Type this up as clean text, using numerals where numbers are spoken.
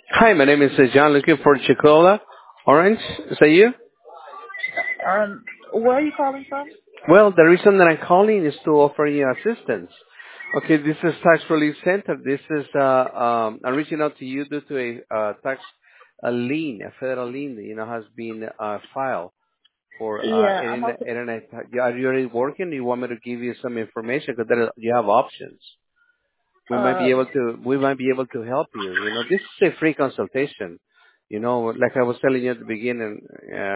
Hi, my name is John, looking for Chicola Orange. Is that you? Where are you calling from? Well, the reason that I'm calling is to offer you assistance. Okay, this is Tax Relief Center. I'm reaching out to you due to a lien, a federal lien, has been filed for Yeah, I'm okay. internet. Are you already working? Do you want me to give you some information? Because you have options. Um, We might be able to help you. This is a free consultation. Like I was telling you at the beginning,